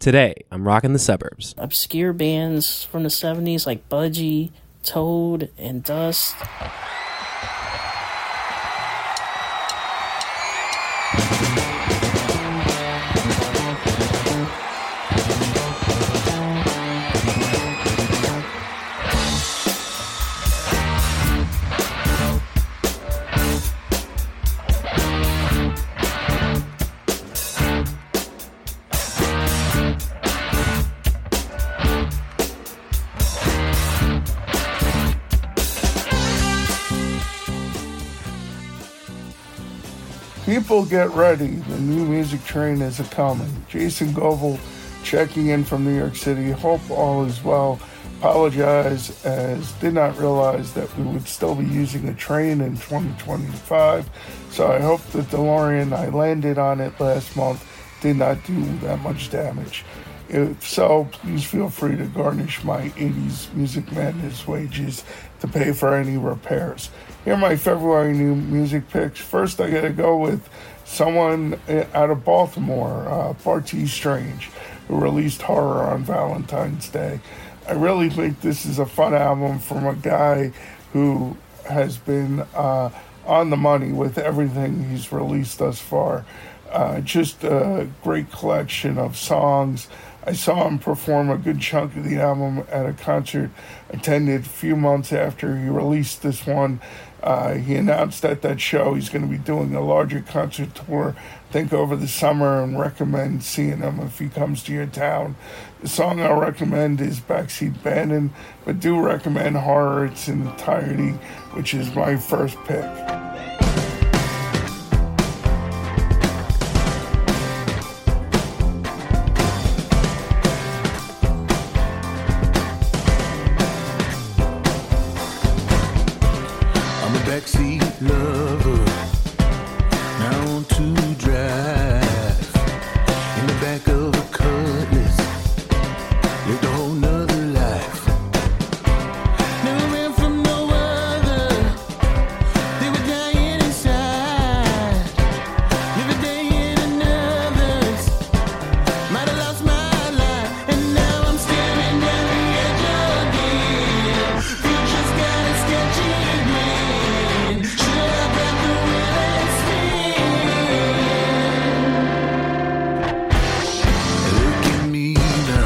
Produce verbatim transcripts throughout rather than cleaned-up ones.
Today, I'm rocking the suburbs. Obscure bands from the seventies like Budgie, Toad, and Dust. People get ready. The new music train is a-coming. Jason Goebel checking in from New York City. Hope all is well. Apologize as did not realize that we would still be using a train in twenty twenty-five. So I hope the DeLorean, I landed on it last month, did not do that much damage. If so, please feel free to garnish my eighties Music Madness wages to pay for any repairs. Here are my February new music picks. First, I gotta go with someone out of Baltimore, uh, Bartees Strange, who released Horror on Valentine's Day. I really think this is a fun album from a guy who has been uh, on the money with everything he's released thus far. Uh, just a great collection of songs. I saw him perform a good chunk of the album at a concert attended a few months after he released this one. Uh, he announced at that show he's going to be doing a larger concert tour, I think over the summer, and recommend seeing him if he comes to your town. The song I'll recommend is Backseat Bandin', but do recommend Horror its entirety, which is my first pick. Backseat lover, now on to drive. In the back of a Cutlass, lived a whole nother life. Never ran from no other, they were dying inside. Live a day in another's, might have lost my life, and now I'm staring down the edge again. Future's got a sketchy grin. Should have got the will and spin. Look at me now.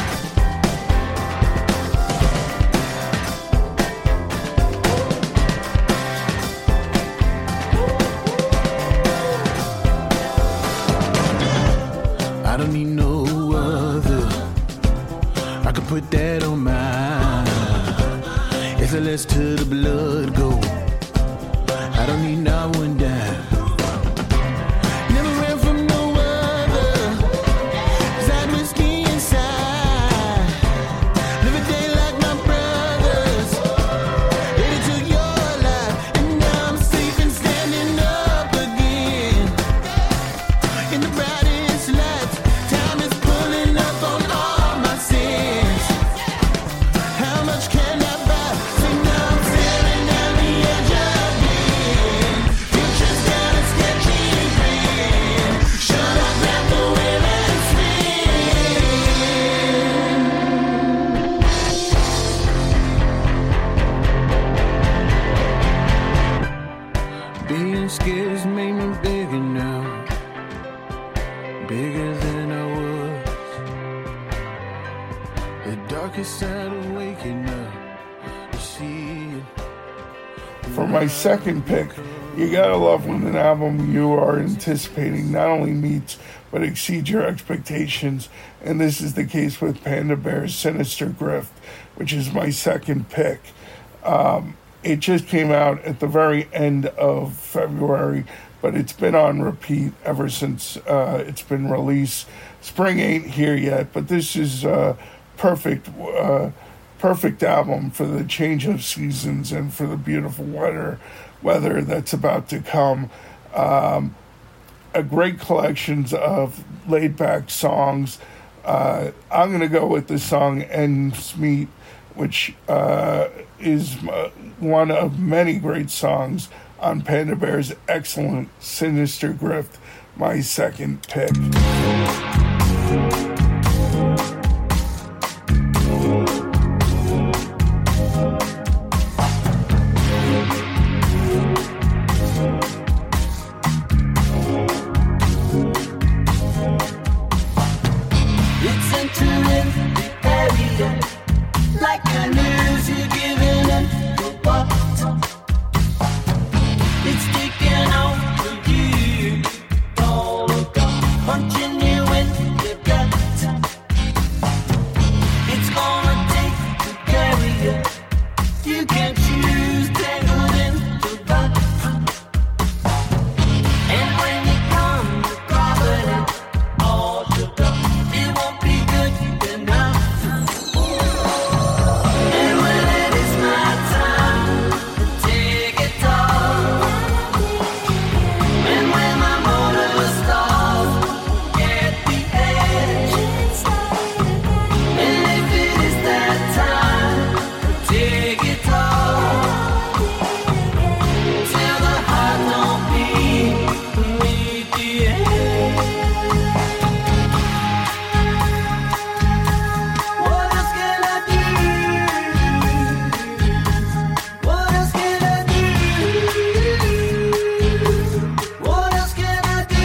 I don't need no other. I could put that on mine. It's a less to the blood go. I don't need not one dime. Never ran from no other. 'Cause I had whiskey inside. Live a day like my brothers. They took your life, and now I'm safe and standing up again. In the brightest lights, time is pulling up on all my sins. How much can I buy? See, now I'm staring down the edge again. Future's got a sketchy grin. Should I grab the wheel and spin? Being scared has made me bigger now. Bigger than I was. The darkest side of waking up. You see it. For my second pick, you gotta love when an album you are anticipating not only meets but exceeds your expectations, and this is the case with Panda Bear's Sinister Grift, which is my second pick. Um, it just came out at the very end of February, but it's been on repeat ever since uh, it's been released. Spring ain't here yet, but this is uh, perfect. Uh, perfect album for the change of seasons and for the beautiful weather weather that's about to come. Um, a great collections of laid-back songs. Uh, I'm going to go with the song Ends Meet, which uh, is uh, one of many great songs on Panda Bear's excellent Sinister Grift, my second pick. It's entering the area, like the news you're giving in the what. It's taking over you, all gone, punching you in the gut. It's gonna take to carry you. You can't choose, tangled in the rut. And when you come to gravity, all shook up, it won't be good enough. And when it is my time to take it all, and when my motor stalls at the edge, and if it is that time to take it all, till the heart don't beat beneath the edge. What else can I do? What else can I do? What else can I do?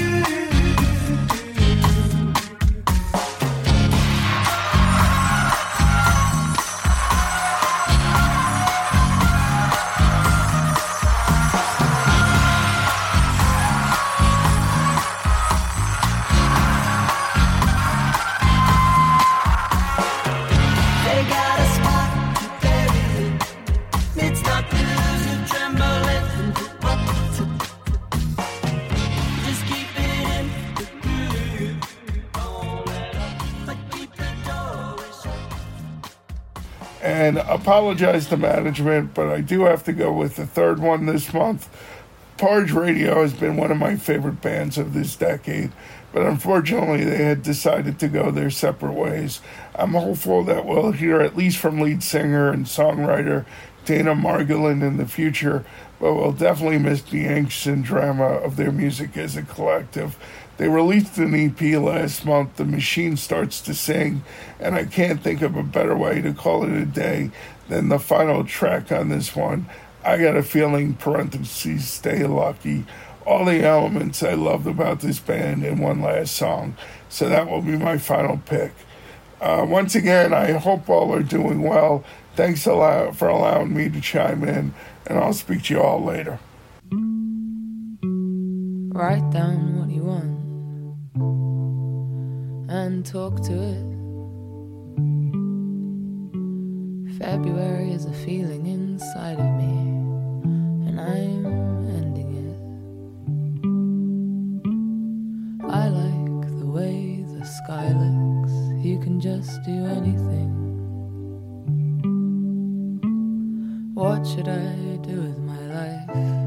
They got a spot to bury it. It's not news you tremble in the what. Just keep it in the groove. Don't let up, but keep the door shut. And apologize to management, but I do have to go with the third one this month. Porridge Radio has been one of my favorite bands of this decade, but unfortunately they had decided to go their separate ways. I'm hopeful that we'll hear at least from lead singer and songwriter Dana Margolin in the future, but we'll definitely miss the angst and drama of their music as a collective. They released an E P last month, The Machine Starts to Sing, and I can't think of a better way to call it a day than the final track on this one. I Got a Feeling, parentheses, Stay Lucky. All the elements I loved about this band in one last song. So that will be my final pick. Uh, once again, I hope all are doing well. Thanks a lot for allowing me to chime in, and I'll speak to you all later. Write down what you want and talk to it. February is a feeling inside of me, and I'm ending it. I like the way the sky looks. You can just do anything. What should I do with my life?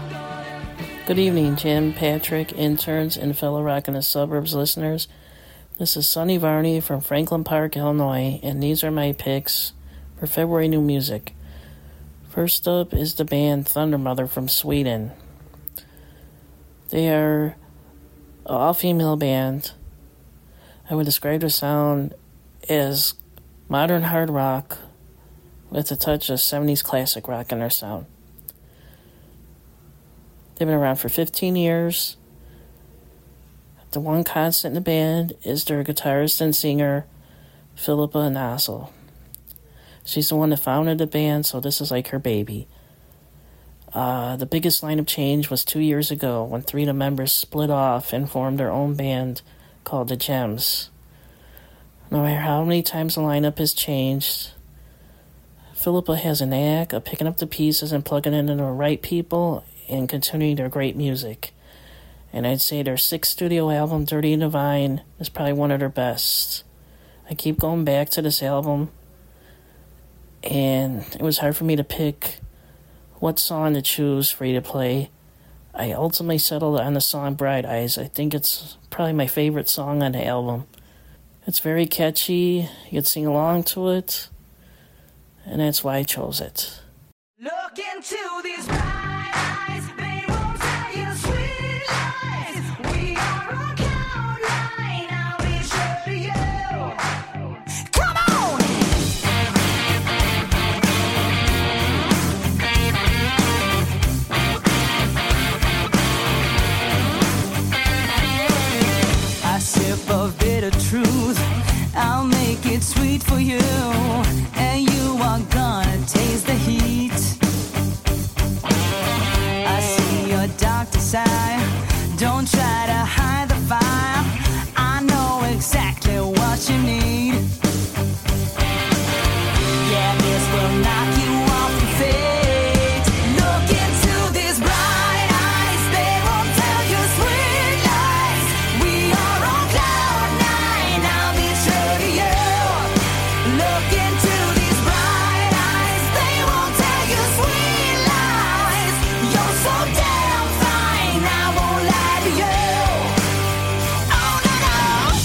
Good evening, Jim, Patrick, interns, and fellow Rockin' the Suburbs listeners. This is Sonny Varney from Franklin Park, Illinois, and these are my picks for February new music. First up is the band Thundermother from Sweden. They are an all-female band. I would describe their sound as modern hard rock with a touch of seventies classic rock in their sound. They've been around for fifteen years. The one constant in the band is their guitarist and singer, Philippa Nassel. She's the one that founded the band, so this is like her baby. Uh, the biggest lineup change was two years ago when three of the members split off and formed their own band called the Gems. No matter how many times the lineup has changed, Philippa has a knack of picking up the pieces and plugging into the right people and continuing their great music. And I'd say their sixth studio album, Dirty and Divine, is probably one of their best. I keep going back to this album, and it was hard for me to pick what song to choose for you to play. I ultimately settled on the song Bright Eyes. I think it's probably my favorite song on the album. It's very catchy, you can sing along to it, and that's why I chose it. Look into these bright eyes, they won't tell you sweet lies. We are on cloud nine, I'll be sure to you. Come on! A sip of bitter truth, I'll make it sweet for you, and you are gonna taste the heat. I see your dark side, don't try to hide the fire. I know exactly what you need. Yeah, this will knock you off your feet. Look into these bright eyes, they won't tell you sweet lies. We are on cloud nine, I'll be true to you. Look into these bright eyes, they won't tell you sweet lies. You're so damn fine, I won't lie to you. Oh no no.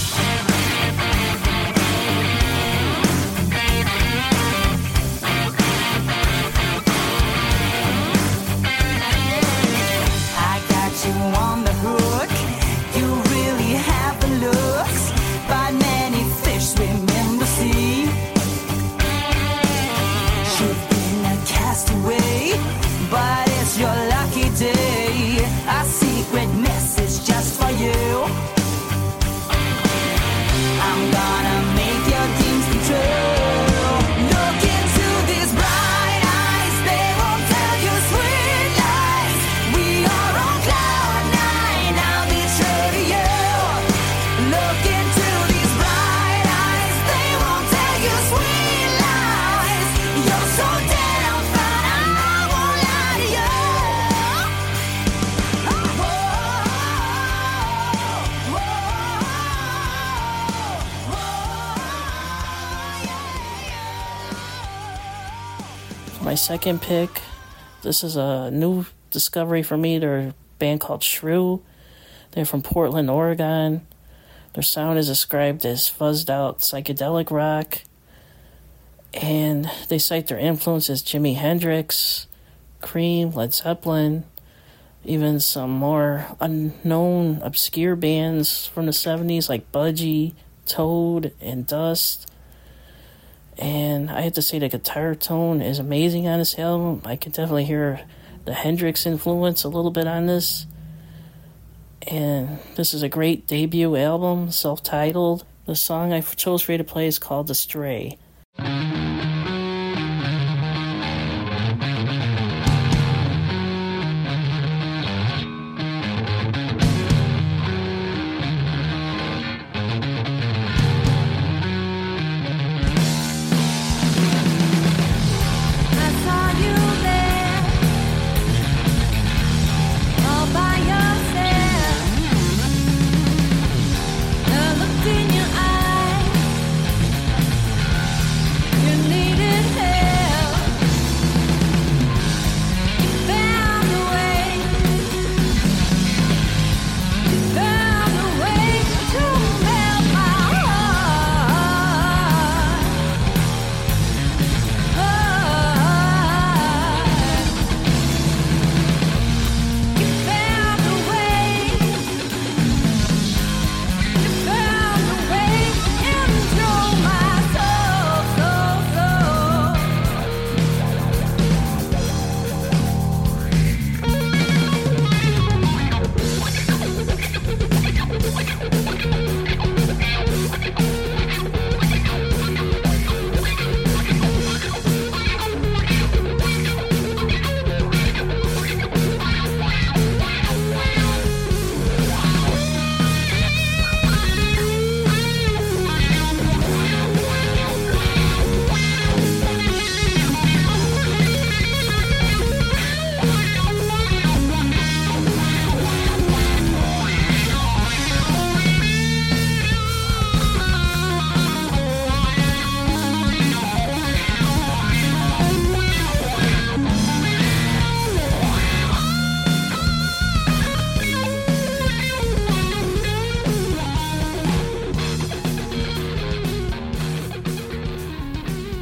I got you on the hook. You really have the looks, but many fish swim in the sea. You've been a castaway, but it's your lucky day. A secret message just for you. I'm gonna make your dreams come true. Look into these bright eyes, they won't tell you sweet lies. We are on cloud nine, I'll be true to you. Look into these bright eyes, they won't tell you sweet lies. You're so damn fine, I won't lie to you. Whoa, whoa, For my second pick, this is a new discovery for me. They're a band called Shrew. They're from Portland, Oregon. Their sound is described as fuzzed out psychedelic rock. And they cite their influences Jimi Hendrix, Cream, Led Zeppelin, even some more unknown, obscure bands from the seventies like Budgie, Toad, and Dust. And I have to say the guitar tone is amazing on this album. I can definitely hear the Hendrix influence a little bit on this. And this is a great debut album, self-titled. The song I chose for you to play is called The Stray. I saw you there, all by yourself. The look in your eyes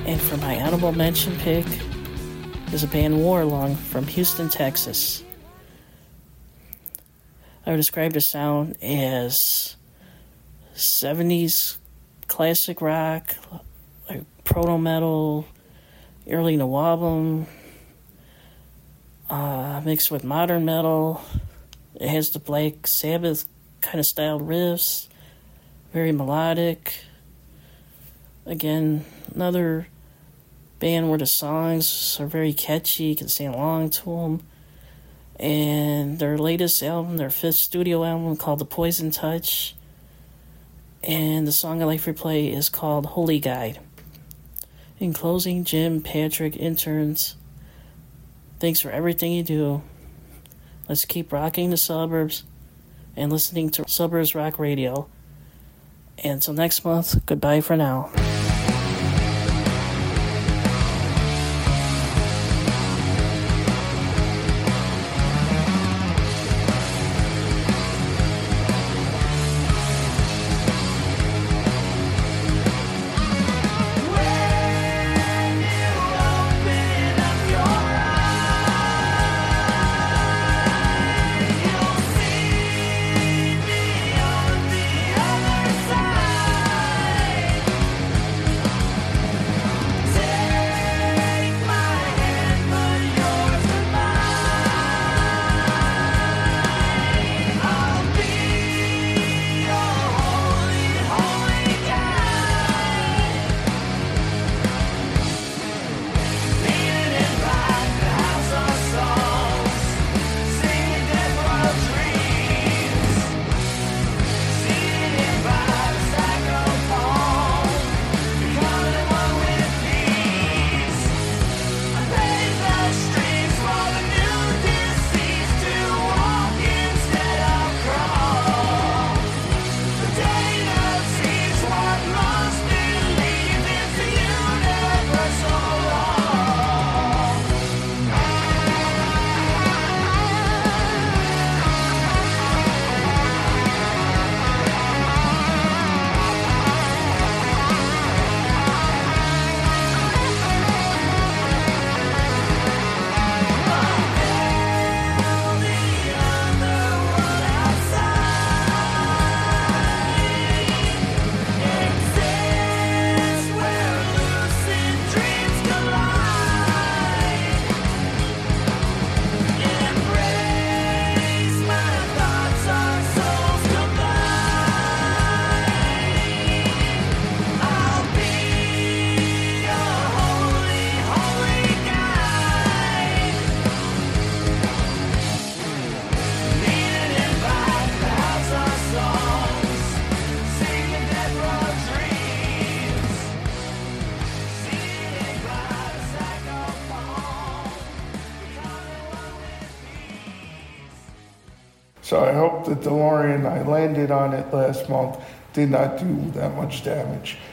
And for my honorable mention pick is a band Warlung from Houston, Texas. I would describe the sound as seventies classic rock, like proto-metal, early Nawabum, uh, mixed with modern metal. It has the Black Sabbath kind of styled riffs, very melodic. Again, another band where the songs are very catchy, you can sing along to them. And their latest album, their fifth studio album called The Poison Touch. And the song I'd like to play is called Holy Guide. In closing, Jim, Patrick, interns, thanks for everything you do. Let's keep rocking the suburbs and listening to Suburbs Rock Radio. And until next month, goodbye for now. So I hope the DeLorean I landed on it last month did not do that much damage.